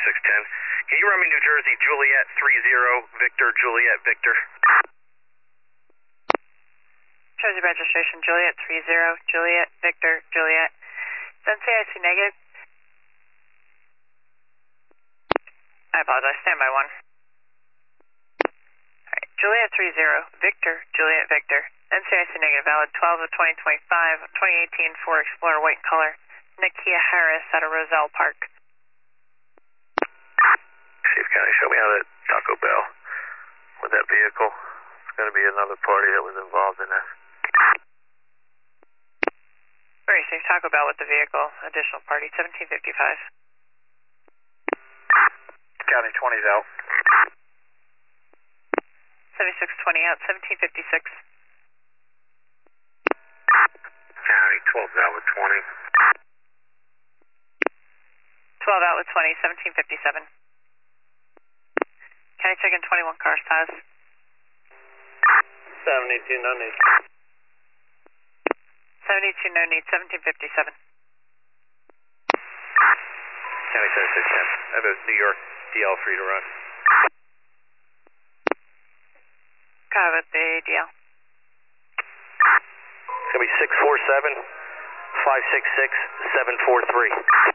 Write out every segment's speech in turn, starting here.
7610. Can you run me New Jersey, Juliet 30, Victor, Juliet, Victor? Jersey registration, Juliet 30, Juliet, Victor, Juliet. NCIC negative. I apologize, standby 1. Alright, Juliet 30, Victor, Juliet, Victor. NCIC negative, valid 12 of 2025, 2018 Ford Explorer white color. Nakia Harris out of Roselle Park. Chief County, show me how that Taco Bell with that vehicle. It's going to be another party that was involved in this. Very safe, Taco Bell with the vehicle. Additional party, 1755. County 20's out. 7620 out, 1756. County 12's out with 20. 12 out with 20, 1757. County checking 21 cars, Taz. 718, no need. 72, no need, 1757. County 7610. I have a New York DL for you to run. Copy with the DL. It's going to be 647 566 743.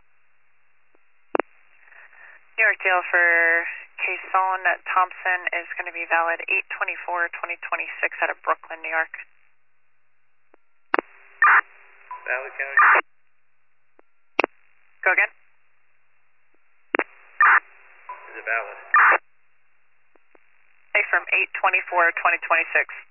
New York DL for Kason Thompson is going to be valid 8/24/2026 out of Brooklyn, New York. Valid, County? Go again? Is it valid? Confirm 8/24/2026.